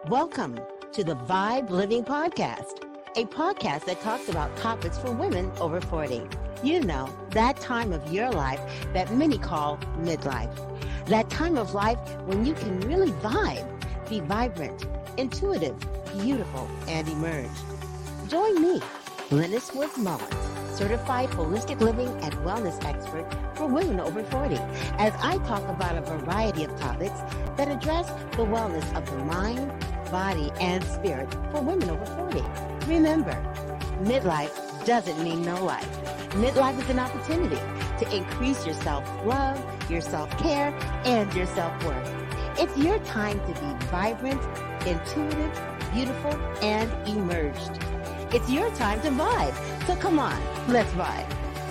Welcome to the Vibe Living Podcast, a podcast that talks about topics for women over 40. You know, that time of your life that many call midlife. That time of life when you can really vibe, be vibrant, intuitive, beautiful, and emerge. Join me, Lennis Woods Mullins, certified holistic living and wellness expert for women over 40, as I talk about a variety of topics that address the wellness of the mind, body, and spirit for women over 40. Remember, midlife doesn't mean no life. Midlife is an opportunity to increase your self-love, your self-care, and your self-worth. It's your time to be vibrant, intuitive, beautiful, and emerged. It's your time to vibe. So come on, let's vibe.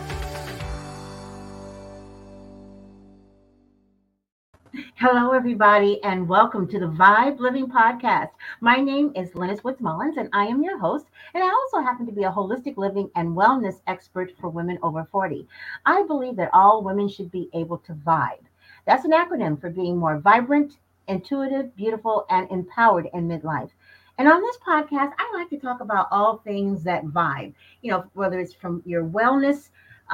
Hello, everybody, and welcome to the Vibe Living Podcast. My name is Lennis Woods Mullins, and I am your host. And I also happen to be a holistic living and wellness expert for women over 40. I believe that all women should be able to vibe. That's an acronym for being more vibrant, intuitive, beautiful, and empowered in midlife. And on this podcast, I like to talk about all things that vibe, whether it's from your wellness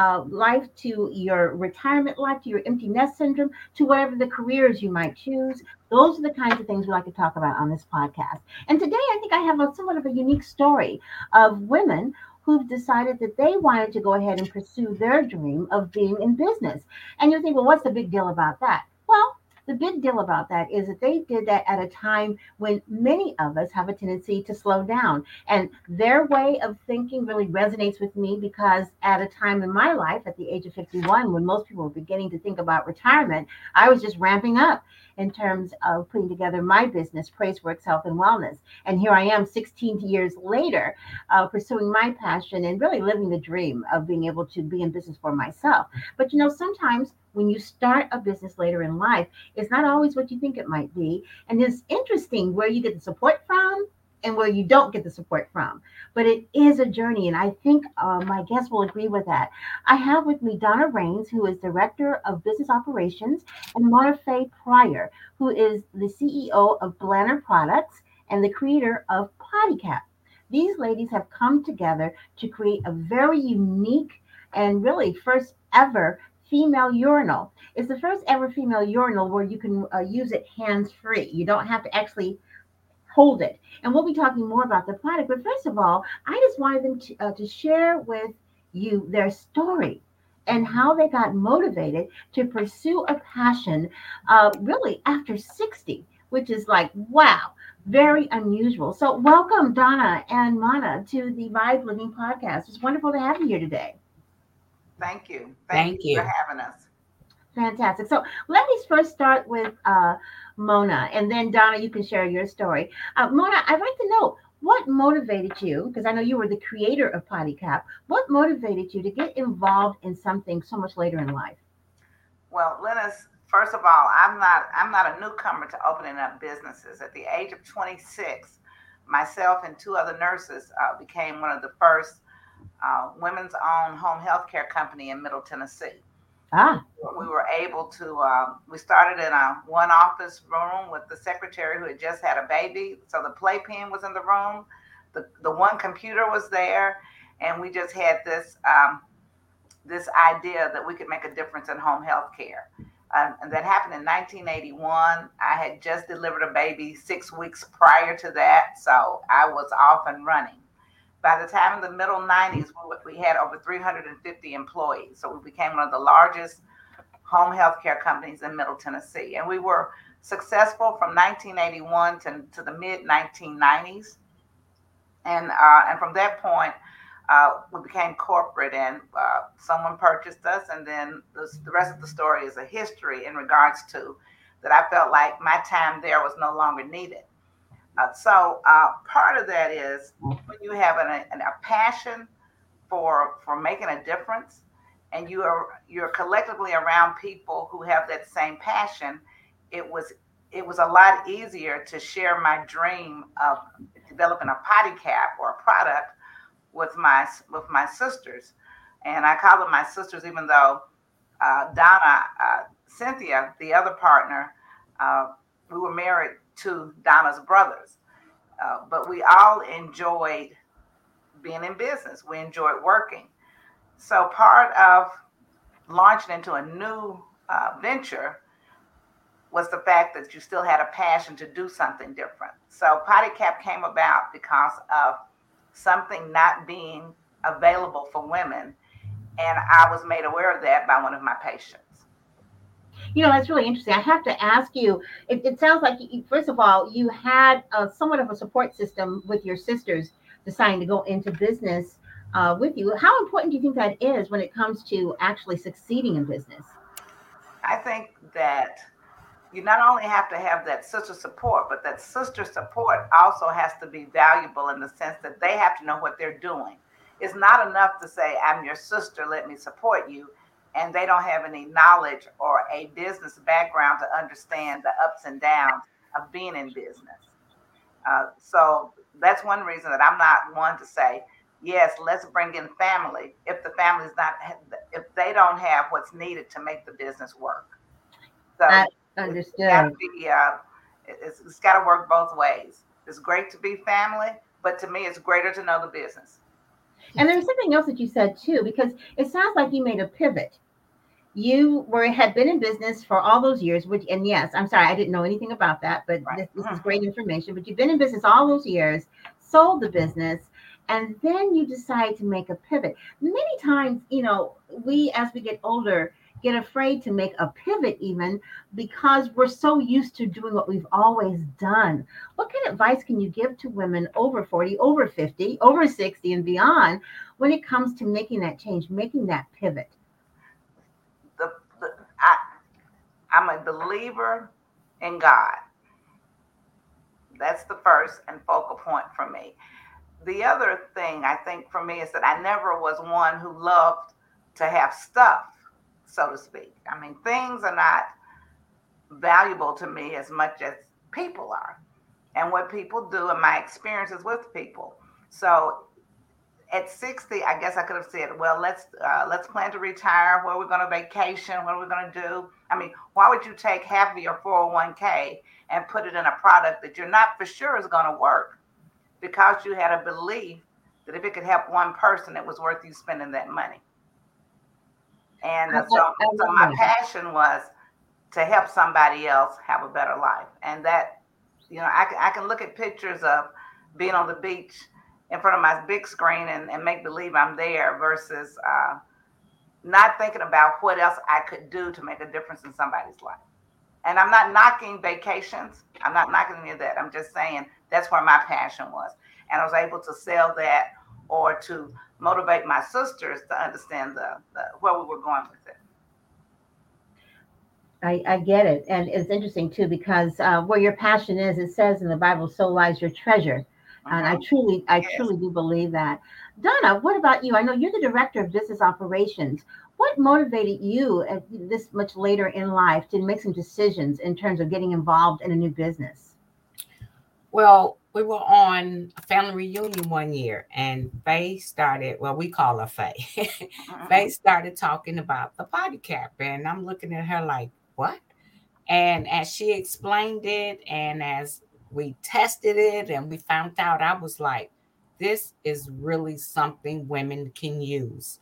life to your retirement life to your empty nest syndrome to whatever the careers you might choose. Those are the kinds of things we like to talk about on this podcast. And today I think I have somewhat of a unique story of women who've decided that they wanted to go ahead and pursue their dream of being in business. And you think, well, what's the big deal about that? Well, the big deal about that is that they did that at a time when many of us have a tendency to slow down. And their way of thinking really resonates with me because at a time in my life, at the age of 51, when most people were beginning to think about retirement, I was just ramping up in terms of putting together my business, Praiseworks Health and Wellness. And here I am 16 years later, pursuing my passion and really living the dream of being able to be in business for myself. But sometimes when you start a business later in life, it's not always what you think it might be. And it's interesting where you get the support from and where you don't get the support from. But it is a journey, and I think my guests will agree with that. I have with me Donna Rains, who is Director of Business Operations, and Mona Fay Pryor, who is the CEO of Blanner Products and the creator of PottyCap. These ladies have come together to create a very unique and really first ever female urinal. It's the first ever female urinal where you can use it hands-free. You don't have to actually hold it. And we'll be talking more about the product. But first of all, I just wanted them to share with you their story and how they got motivated to pursue a passion really after 60, which is like, wow, very unusual. So welcome, Donna and Mana, to the Vibe Living Podcast. It's wonderful to have you here today. Thank you. Thank For you. having us. Fantastic. So let me first start with Mona, and then Donna, you can share your story. Mona, I'd like to know what motivated you, because I know you were the creator of PottyCap. What motivated you to get involved in something so much later in life? Well, Lennis, first of all, I'm not a newcomer to opening up businesses. At the age of 26, myself and two other nurses became one of the first women's owned home health care company in Middle Tennessee. Ah, We were able to, we started in a one office room with the secretary who had just had a baby. So the playpen was in the room, the one computer was there, and we just had this idea that we could make a difference in home health care. And that happened in 1981. I had just delivered a baby 6 weeks prior to that, so I was off and running. By the time in the middle 90s, we had over 350 employees. So we became one of the largest home health care companies in Middle Tennessee. And we were successful from 1981 to the mid 1990s. And from that point, we became corporate, and someone purchased us. And then the rest of the story is a history in regards to that I felt like my time there was no longer needed. So part of that is when you have a passion for making a difference, and you're collectively around people who have that same passion. It was a lot easier to share my dream of developing a potty cap or a product with my sisters, and I call them my sisters, even though Donna, Cynthia, the other partner, we were married to Donna's brothers. but we all enjoyed being in business. We enjoyed working. So part of launching into a new venture was the fact that you still had a passion to do something different. So Potty Cap came about because of something not being available for women. And I was made aware of that by one of my patients. That's really interesting. I have to ask you, it sounds like, first of all, you had somewhat of a support system with your sisters deciding to go into business with you. How important do you think that is when it comes to actually succeeding in business? I think that you not only have to have that sister support, but that sister support also has to be valuable in the sense that they have to know what they're doing. It's not enough to say, I'm your sister, let me support you. And they don't have any knowledge or a business background to understand the ups and downs of being in business. So that's one reason that I'm not one to say, yes, let's bring in family if the family's not, if they don't have what's needed to make the business work. So I it's got to understood. be, it's got to work both ways. It's great to be family, but to me, it's greater to know the business. And there's something else that you said too, because it sounds like you made a pivot. You had been in business for all those years, which, and yes, I'm sorry, I didn't know anything about that, but Right. this is great information. But you've been in business all those years, sold the business, and then you decide to make a pivot. Many times, we, as we get older, get afraid to make a pivot even because we're so used to doing what we've always done. What kind of advice can you give to women over 40, over 50, over 60 and beyond when it comes to making that change, making that pivot? The, the I, I'm a believer in God. That's the first and focal point for me. The other thing I think for me is that I never was one who loved to have stuff, so to speak. I mean, things are not valuable to me as much as people are and what people do and my experiences with people. So at 60, I guess I could have said, well, let's plan to retire. Where we're going to vacation? What are we going to do? I mean, why would you take half of your 401k and put it in a product that you're not for sure is going to work because you had a belief that if it could help one person, it was worth you spending that money. And I so love my that. passion was to help somebody else have a better life. And that, I can look at pictures of being on the beach in front of my big screen and make believe I'm there versus not thinking about what else I could do to make a difference in somebody's life. And I'm not knocking vacations. I'm not knocking any of that. I'm just saying that's where my passion was. And I was able to sell that or to motivate my sisters to understand the where we were going with it. I get it. And it's interesting too, because where your passion is, it says in the Bible, so lies your treasure. And Mm-hmm. I Yes. truly do believe that. Donna, what about you? I know you're the director of business operations. What motivated you at this much later in life to make some decisions in terms of getting involved in a new business? Well, we were on a family reunion one year, and Faye started, well, we call her Faye. Faye started talking about the body cap, and I'm looking at her like, what? And as she explained it, and as we tested it, and we found out, I was like, this is really something women can use.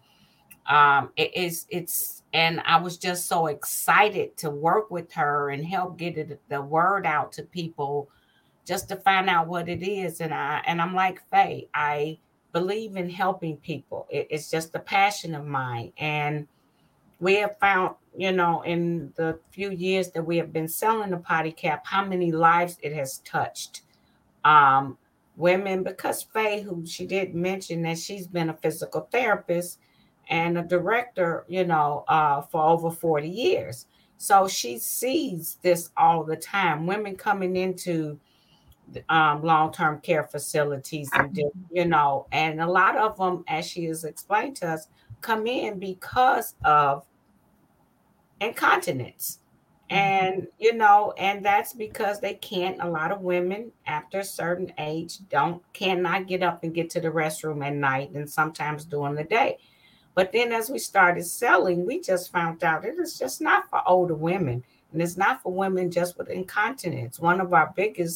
And I was just so excited to work with her and help get the word out to people just to find out what it is. And I'm like, Faye, I believe in helping people. It's just a passion of mine. And we have found, in the few years that we have been selling the potty cap, how many lives it has touched. Um, Women, because Faye, who she did mention that she's been a physical therapist and a director, for over 40 years. So she sees this all the time. Women coming into long-term care facilities and a lot of them, as she has explained to us, come in because of incontinence. And that's because they can't, a lot of women after a certain age cannot get up and get to the restroom at night and sometimes during the day. But then as we started selling, we just found out it is just not for older women, and it's not for women just with incontinence. One of our biggest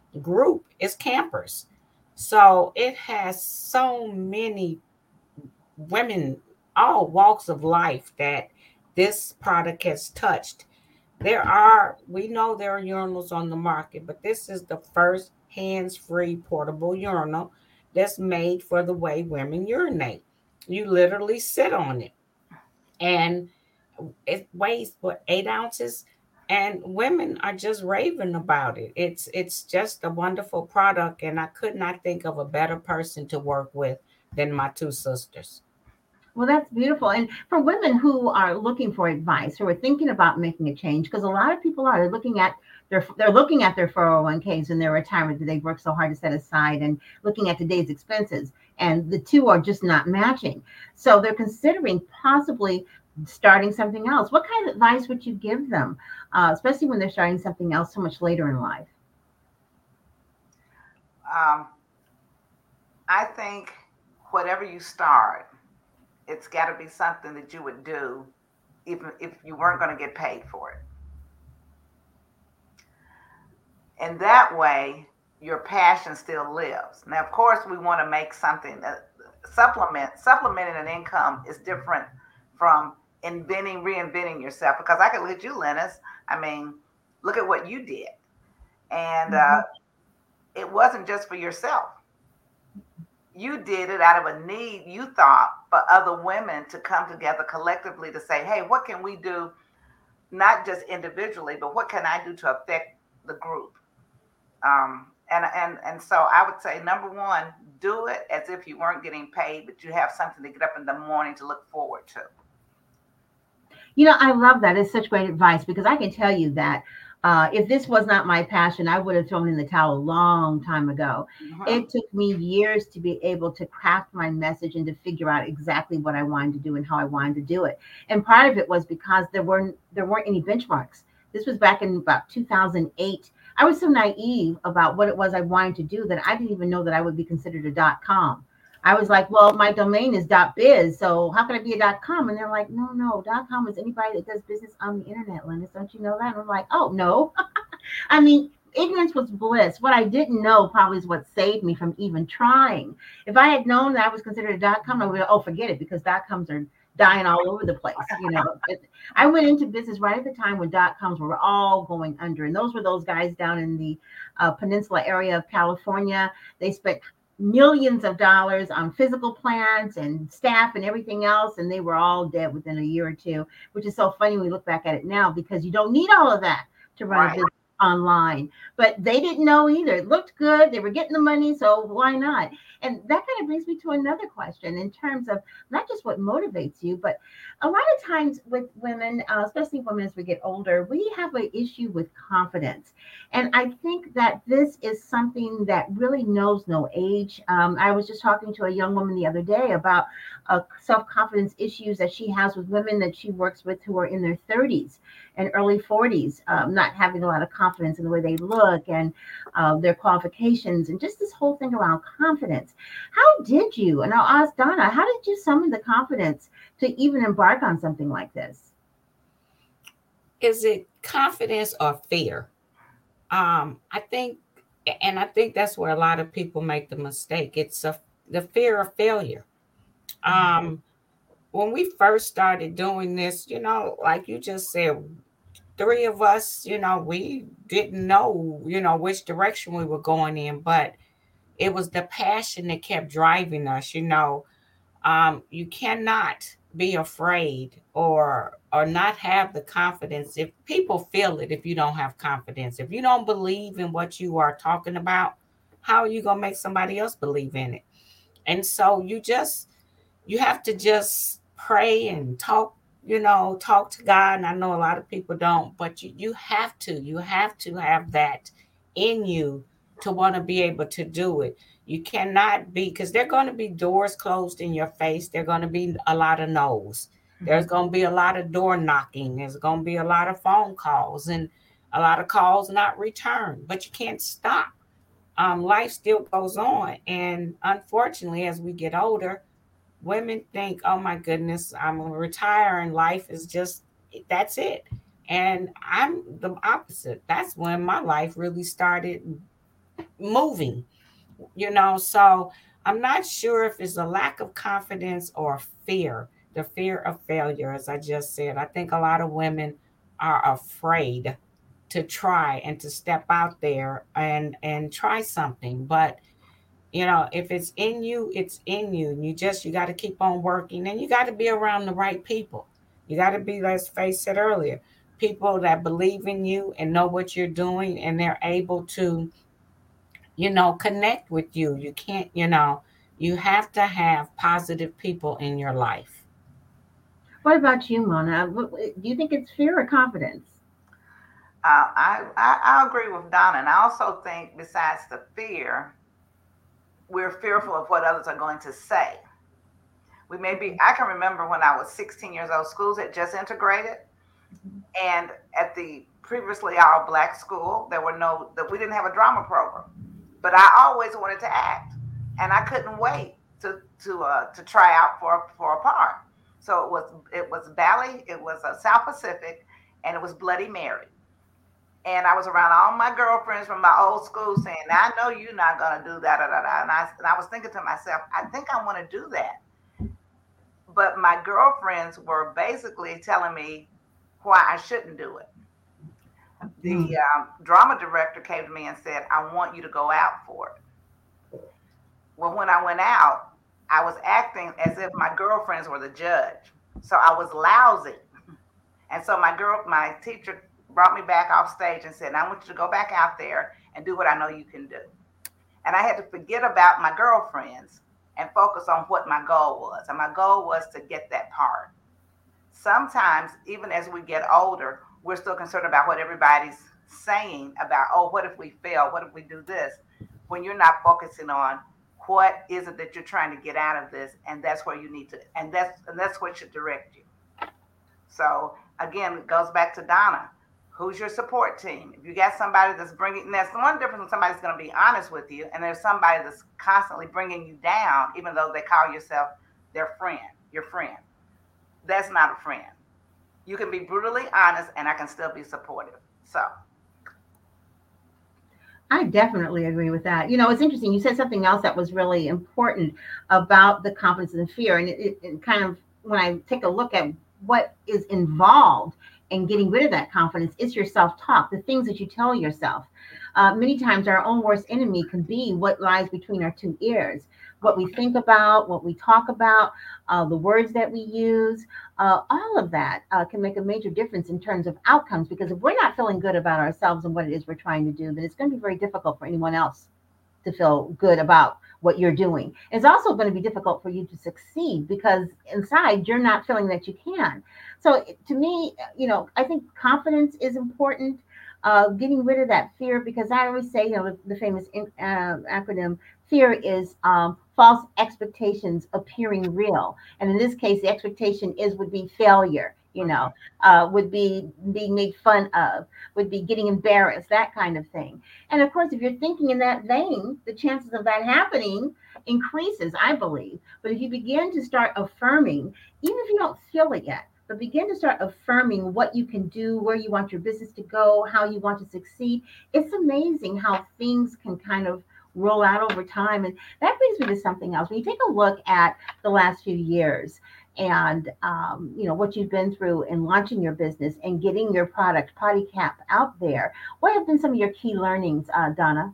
group is campers. So it has so many women, all walks of life, that this product has touched. We know there are urinals on the market, but this is the first hands-free portable urinal that's made for the way women urinate. You literally sit on it, and it weighs what, 8 ounces, and women are just raving about it. It's just a wonderful product, and I could not think of a better person to work with than my two sisters. Well, that's beautiful. And for women who are looking for advice, who are thinking about making a change, because a lot of people are looking at they're looking at their 401ks and their retirement that they've worked so hard to set aside, and looking at today's expenses, and the two are just not matching. So they're considering possibly starting something else. What kind of advice would you give them, especially when they're starting something else so much later in life? Um, I think whatever you start, it's got to be something that you would do even if you weren't going to get paid for it. And that way, your passion still lives. Now, of course, we want to make something supplementing an income is different from reinventing yourself. Because I could look at you, Lennis. I mean, look at what you did, and Mhm. it wasn't just for yourself. You did it out of a need you thought for other women to come together collectively to say, hey, what can we do, not just individually, but what can I do to affect the group? And so I would say, number one, do it as if you weren't getting paid, but you have something to get up in the morning to look forward to. I love that. It's such great advice, because I can tell you that if this was not my passion, I would have thrown in the towel a long time ago. Mhm. It took me years to be able to craft my message and to figure out exactly what I wanted to do and how I wanted to do it. And part of it was because there weren't any benchmarks. This was back in about 2008. I was so naive about what it was I wanted to do that I didn't even know that I would be considered a .com. I was like, well, my domain is .biz, so how can I be a .com? And they're like, no, no, .com is anybody that does business on the internet, Linus. Don't you know that? And I'm like, oh, no. I mean, ignorance was bliss. What I didn't know probably is what saved me from even trying. If I had known that I was considered a .com, I would have, oh, forget it, because .coms are dying all over the place. I went into business right at the time when .coms were all going under, and those were those guys down in the peninsula area of California. They spent millions of dollars on physical plants and staff and everything else, and they were all dead within a year or two, which is so funny when we look back at it now, because you don't need all of that to run a Right. business online. But they didn't know either. It looked good. They were getting the money, so why not? And that kind of brings me to another question in terms of not just what motivates you, but a lot of times with women, especially women as we get older, we have an issue with confidence. And I think that this is something that really knows no age. I was just talking to a young woman the other day about self confidence issues that she has with women that she works with who are in their 30s and early 40s, not having a lot of confidence in the way they look and their qualifications, and just this whole thing around confidence. How did you, and I'll ask Donna, how did you summon the confidence to even embark on something like this? Is it confidence or fear? I think, and I think that's where a lot of people make the mistake. The fear of failure. Um, when we first started doing this, like you just said, three of us, we didn't know, which direction we were going in, but it was the passion that kept driving us. You cannot be afraid or not have the confidence. If people feel it, if you don't have confidence, if you don't believe in what you are talking about, how are you going to make somebody else believe in it? And so you have to just pray and talk to God. And I know a lot of people don't, but you have to have that in you to want to be able to do it. You cannot be, because there are going to be doors closed in your face. There are going to be a lot of no's. There's Mhm. going to be a lot of door knocking. There's going to be a lot of phone calls and a lot of calls not returned, but you can't stop. Life still goes on. And unfortunately, as we get older, women think, oh my goodness, I'm going to retire and life is just, that's it. And I'm the opposite. That's when my life really started moving, you know. So I'm not sure if it's a lack of confidence or fear, the fear of failure. As I just said, I think a lot of women are afraid to try and to step out there and try something. But you know, if it's in you, it's in you. And you got to keep on working, and you got to be around the right people. You got to be, as Faye said earlier, people that believe in you and know what you're doing, and they're able to, you know, connect with you. You can't, you know, you have to have positive people in your life. What about you, Mona? Do you think it's fear or confidence? I agree with Donna, and I also think besides the fear, we're fearful of what others are going to say. We may be. I can remember when I was 16 years old, schools had just integrated, and at the previously all black school, there were no that we didn't have a drama program, but I always wanted to act, and I couldn't wait to try out for a part. So it was ballet, it was a South Pacific, and it was Bloody Mary. And I was around all my girlfriends from my old school saying, I know you're not going to do that. Da, da, da. And I was thinking to myself, I think I want to do that. But my girlfriends were basically telling me why I shouldn't do it. The drama director came to me and said, I want you to go out for it. Well, when I went out, I was acting as if my girlfriends were the judge. So I was lousy. And so my teacher brought me back off stage and said, I want you to go back out there and do what I know you can do. And I had to forget about my girlfriends and focus on what my goal was. And my goal was to get that part. Sometimes, even as we get older, we're still concerned about what everybody's saying about, oh, what if we fail? What if we do this? When you're not focusing on what is it that you're trying to get out of this, and that's where you need to, and that's what should direct you. So again, it goes back to Donna. Who's your support team? If you got somebody that's bringing, that's the one difference when somebody's going to be honest with you, and there's somebody that's constantly bringing you down, even though they call yourself their friend, your friend. That's not a friend. You can be brutally honest, and I can still be supportive. So I definitely agree with that. You know, it's interesting. You said something else that was really important about the confidence and the fear. And it kind of, when I take a look at what is involved in getting rid of that confidence, it's your self talk, the things that you tell yourself. Many times, our own worst enemy can be what lies between our two ears. What we think about, what we talk about, the words that we use, all of that can make a major difference in terms of outcomes. Because if we're not feeling good about ourselves and what it is we're trying to do, then it's going to be very difficult for anyone else to feel good about what you're doing. It's also going to be difficult for you to succeed because inside you're not feeling that you can. So to me, you know, I think confidence is important. Getting rid of that fear, because I always say, you know, the famous acronym fear is false expectations appearing real, and in this case, the expectation is would be failure. You know, would be being made fun of, would be getting embarrassed, that kind of thing. And of course, if you're thinking in that vein, the chances of that happening increases, I believe. But if you begin to start affirming, even if you don't feel it yet, but begin to start affirming what you can do, where you want your business to go, how you want to succeed, it's amazing how things can kind of roll out over time. And that brings me to something else. When you take a look at the last few years, and you know what you've been through in launching your business and getting your product Potty Cap out there, what have been some of your key learnings, Donna?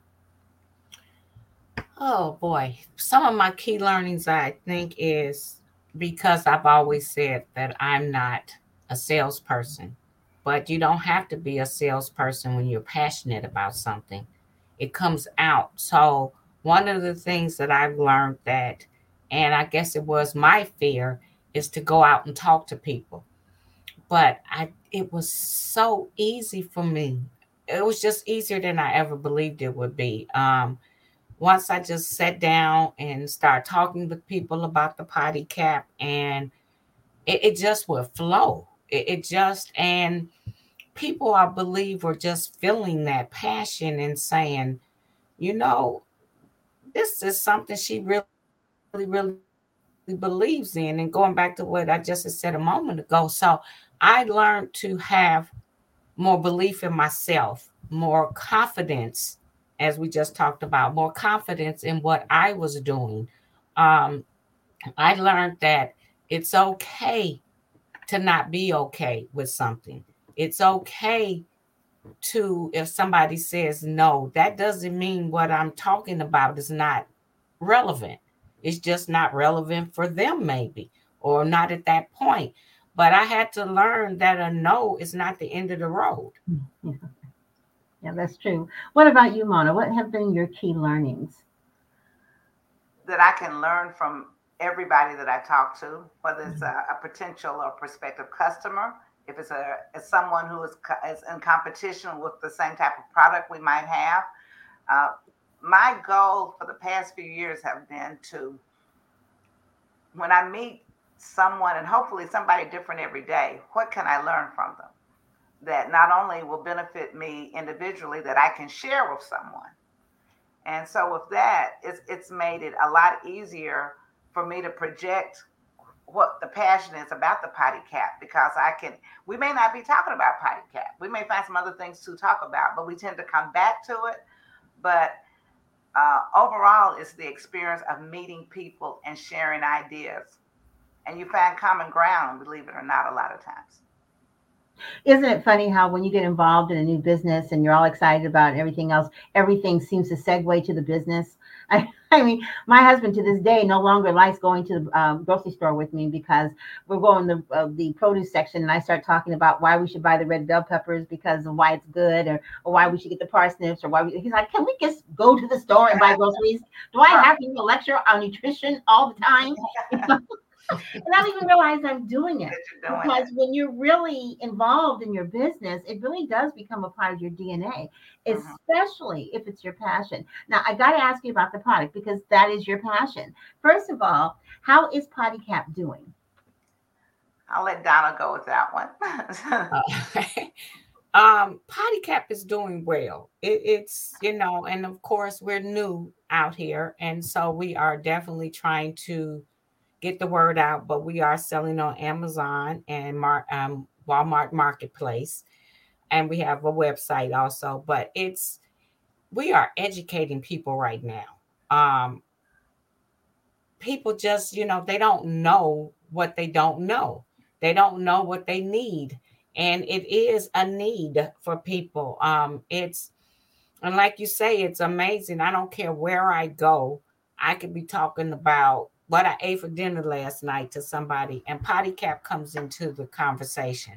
Oh boy. Some of my key learnings, I think, is because I've always said that I'm not a salesperson, but you don't have to be a salesperson when you're passionate about something. It comes out. So, one of the things that I've learned that, and I guess it was my fear, is to go out and talk to people. But it was so easy for me. It was just easier than I ever believed it would be. Once I just sat down and started talking with people about the Potty Cap, and it just would flow. It just, and people, I believe, were just feeling that passion and saying, you know, this is something she really believes in. And going back to what I just said a moment ago. So I learned to have more belief in myself, more confidence as we just talked about, more confidence in what I was doing. Um, I learned that it's okay to not be okay with something. It's okay to, if somebody says no, that doesn't mean what I'm talking about is not relevant. It's just not relevant for them, maybe, or not at that point. But I had to learn that a no is not the end of the road. Yeah, yeah, that's true. What about you, Mona? What have been your key learnings? That I can learn from everybody that I talk to, whether it's a potential or prospective customer, if it's someone who is in competition with the same type of product we might have. Uh, my goal for the past few years have been to, when I meet someone, and hopefully somebody different every day, what can I learn from them that not only will benefit me individually, that I can share with someone. And so with that, it's made it a lot easier for me to project what the passion is about the potty cap, because we may not be talking about potty cap. We may find some other things to talk about, but we tend to come back to it. But overall, it's the experience of meeting people and sharing ideas. And you find common ground, believe it or not, a lot of times. Isn't it funny how when you get involved in a new business and you're all excited about everything else, everything seems to segue to the business? I mean, my husband to this day no longer likes going to the grocery store with me because we're going to the produce section and I start talking about why we should buy the red bell peppers because of why it's good, or why we should get the parsnips, or he's like, can we just go to the store and buy groceries? Do I have to lecture on nutrition all the time? And I don't even realize I'm doing it, because when you're really involved in your business, it really does become a part of your DNA, especially if it's your passion. Now, I got to ask you about the product because that is your passion. First of all, how is Potty Cap doing? I'll let Donna go with that one. Potty Cap is doing well. It's, and of course we're new out here, and so we are definitely trying to get the word out, but we are selling on Amazon and Walmart Marketplace, and we have a website also. But we are educating people right now. People just, they don't know what they don't know. They don't know what they need, and it is a need for people. And like you say, it's amazing. I don't care where I go. I could be talking about what I ate for dinner last night to somebody, and Potty Cap comes into the conversation.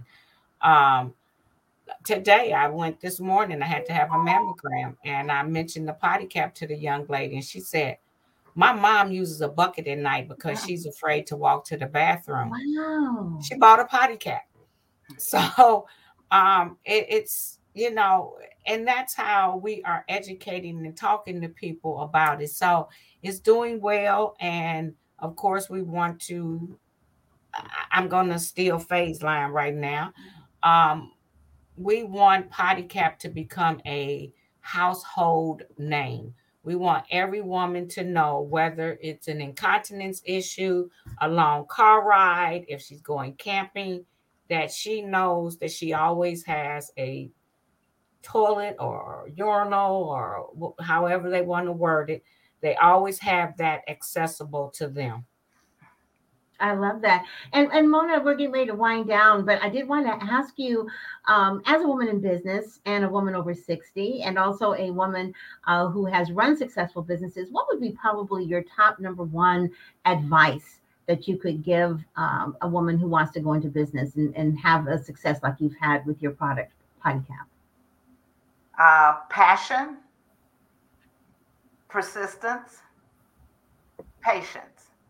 Today, this morning, I had to have a mammogram, and I mentioned the Potty Cap to the young lady, and she said, my mom uses a bucket at night because she's afraid to walk to the bathroom. Wow. She bought a Potty Cap. So it's, and that's how we are educating and talking to people about it. So it's doing well. And of course, I'm going to steal Faye's line right now. We want Potty Cap to become a household name. We want every woman to know, whether it's an incontinence issue, a long car ride, if she's going camping, that she knows that she always has a toilet or urinal, or however they want to word it. They always have that accessible to them. I love that. And Mona, we're getting ready to wind down, but I did want to ask you, as a woman in business and a woman over 60, and also a woman who has run successful businesses, what would be probably your top number one advice that you could give a woman who wants to go into business and have a success like you've had with your product, Potty Cap? Passion, persistence, patience.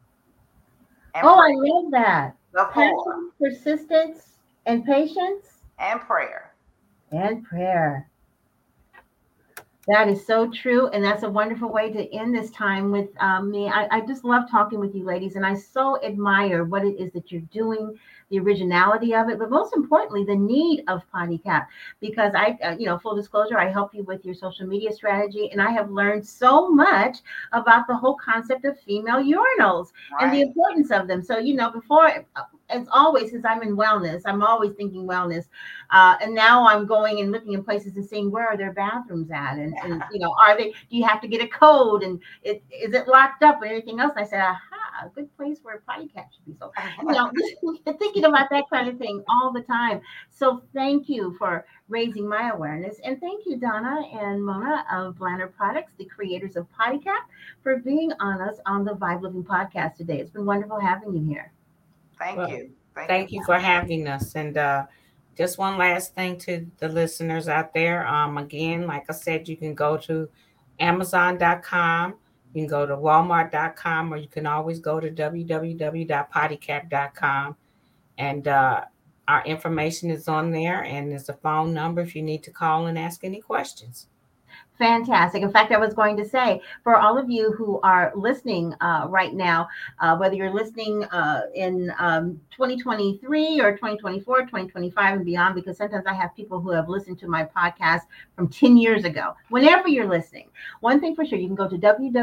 I love that. Passion, persistence, and patience. And prayer. And prayer. That is so true. And that's a wonderful way to end this time with me. I just love talking with you ladies. And I so admire what it is that you're doing, the originality of it, but most importantly, the need of Potty Cap. Because full disclosure, I help you with your social media strategy. And I have learned so much about the whole concept of female urinals and the importance of them. So, before as always, since I'm in wellness, I'm always thinking wellness. And now I'm going and looking in places and seeing where are their bathrooms at, and do you have to get a code, and is it locked up and everything else? And I said, aha, a good place where a potty cat should be. So thinking about that kind of thing all the time. So thank you for raising my awareness, and thank you, Donna and Mona of Blanner Products, the creators of PottyCap, for being on us on the Vibe Living podcast today. It's been wonderful having you here. Thank you. Thank you for having us. And just one last thing to the listeners out there. Again, like I said, you can go to Amazon.com, you can go to Walmart.com, or you can always go to www.pottycap.com. And our information is on there, and there's a phone number if you need to call and ask any questions. Fantastic. In fact, I was going to say, for all of you who are listening right now, whether you're listening in 2023 or 2024, 2025 and beyond, because sometimes I have people who have listened to my podcast from 10 years ago. Whenever you're listening, one thing for sure, you can go to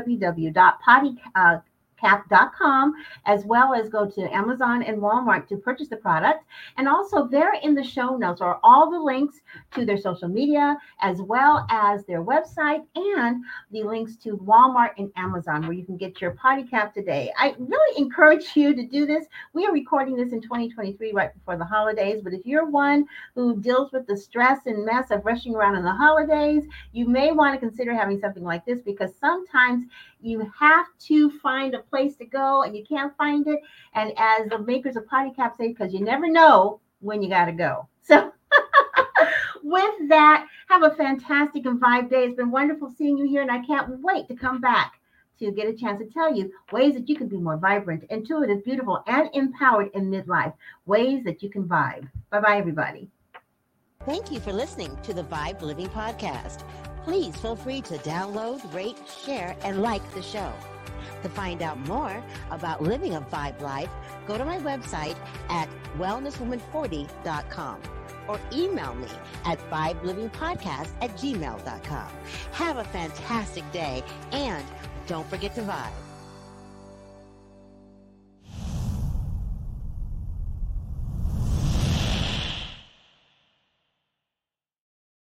www.pottycap.com, as well as go to Amazon and Walmart to purchase the product. And also there in the show notes are all the links to their social media, as well as their website, and the links to Walmart and Amazon, where you can get your PottyCap today. I really encourage you to do this. We are recording this in 2023, right before the holidays, but if you're one who deals with the stress and mess of rushing around in the holidays, you may want to consider having something like this, because sometimes you have to find a place to go and you can't find it. And as the makers of PottyCap say, because you never know when you got to go. So with that, have a fantastic and Vibe day. It's been wonderful seeing you here, and I can't wait to come back to get a chance to tell you ways that you can be more vibrant, intuitive, beautiful, and empowered in midlife, ways that you can vibe. Bye-bye, everybody. Thank you for listening to the Vibe Living Podcast. Please feel free to download, rate, share, and like the show. To find out more about living a Vibe life, go to my website at wellnesswoman40.com or email me at vibelivingpodcast@gmail.com. Have a fantastic day, and don't forget to vibe.